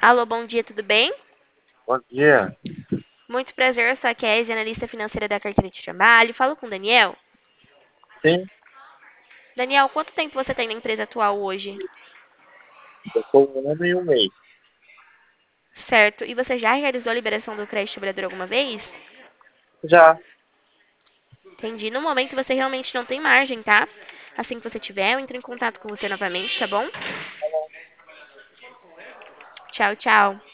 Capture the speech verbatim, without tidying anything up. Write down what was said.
Alô, bom dia, tudo bem? Bom dia. Muito prazer, eu sou a Kézia, analista financeira da carteira de trabalho. Falo com o Daniel. Sim, Daniel, quanto tempo você tem na empresa atual hoje? eu estou um ano e um mês. Certo. E você já realizou a liberação do crédito trabalhador alguma vez? Já. Entendi. No momento você realmente não tem margem, tá? Assim que você tiver, eu entro em contato com você novamente, tá bom? Tchau, tchau.